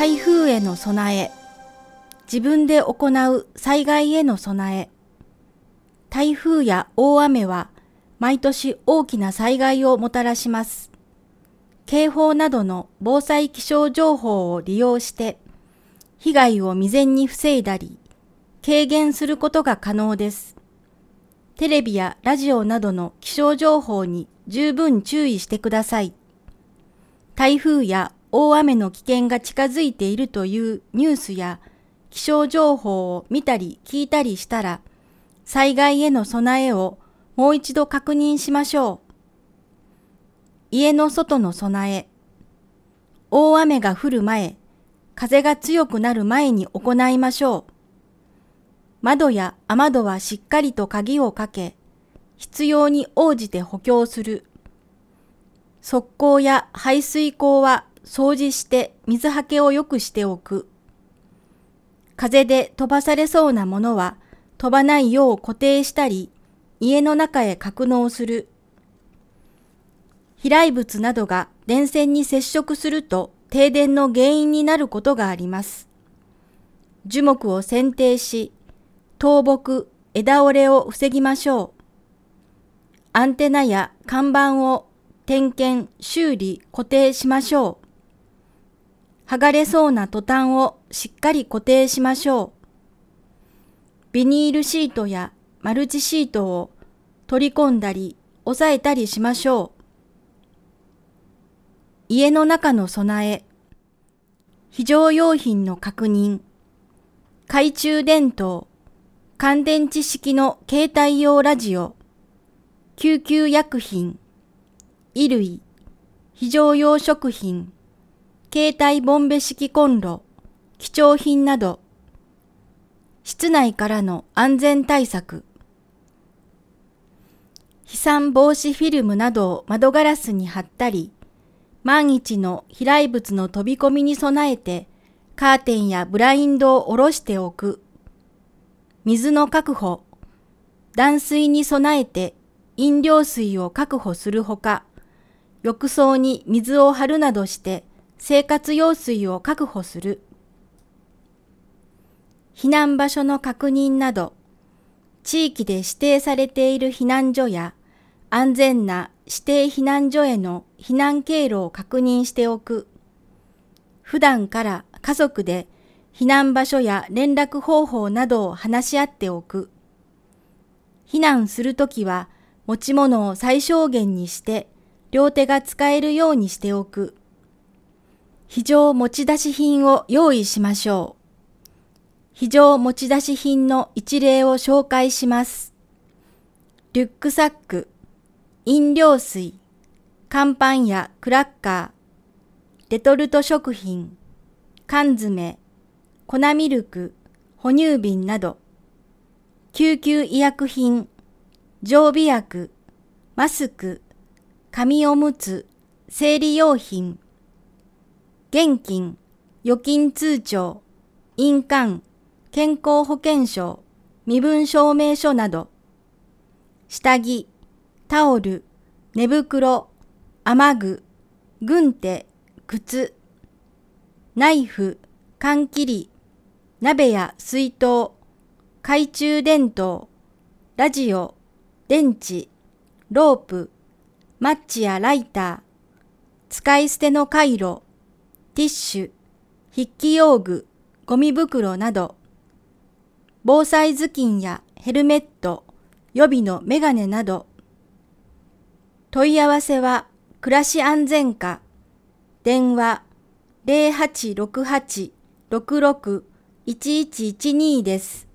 台風への備え、自分で行う災害への備え。台風や大雨は毎年大きな災害をもたらします。警報などの防災気象情報を利用して被害を未然に防いだり、軽減することが可能です。テレビやラジオなどの気象情報に十分注意してください。台風や大雨の危険が近づいているというニュースや気象情報を見たり聞いたりしたら、災害への備えをもう一度確認しましょう。家の外の備え。大雨が降る前、風が強くなる前に行いましょう。窓や雨戸はしっかりと鍵をかけ、必要に応じて補強する。側溝や排水溝は掃除して水はけを良くしておく。風で飛ばされそうなものは飛ばないよう固定したり、家の中へ格納する。飛来物などが電線に接触すると停電の原因になることがあります。樹木を剪定し、倒木、枝折れを防ぎましょう。アンテナや看板を点検、修理、固定しましょう。剥がれそうなトタンをしっかり固定しましょう。ビニールシートやマルチシートを取り込んだり押さえたりしましょう。家の中の備え。非常用品の確認。懐中電灯、乾電池式の携帯用ラジオ、救急薬品、衣類、非常用食品、携帯ボンベ式コンロ、貴重品など。室内からの安全対策。飛散防止フィルムなどを窓ガラスに貼ったり、万一の飛来物の飛び込みに備えてカーテンやブラインドを下ろしておく。水の確保。断水に備えて飲料水を確保するほか、浴槽に水を張るなどして生活用水を確保する。避難場所の確認など、地域で指定されている避難所や安全な指定避難所への避難経路を確認しておく。普段から家族で避難場所や連絡方法などを話し合っておく。避難するときは持ち物を最小限にして両手が使えるようにしておく。非常持ち出し品を用意しましょう。非常持ち出し品の一例を紹介します。リュックサック、飲料水、乾パンやクラッカー、レトルト食品、缶詰、粉ミルク、哺乳瓶など、救急医薬品、常備薬、マスク、紙おむつ、生理用品、現金、預金通帳、印鑑、健康保険証、身分証明書など、下着、タオル、寝袋、雨具、軍手、靴、ナイフ、缶切り、鍋や水筒、懐中電灯、ラジオ、電池、ロープ、マッチやライター、使い捨てのカイロ、ティッシュ、筆記用具、ゴミ袋など、防災頭巾やヘルメット、予備のメガネなど。問い合わせは暮らし安全課、電話 0868-66-1112 です。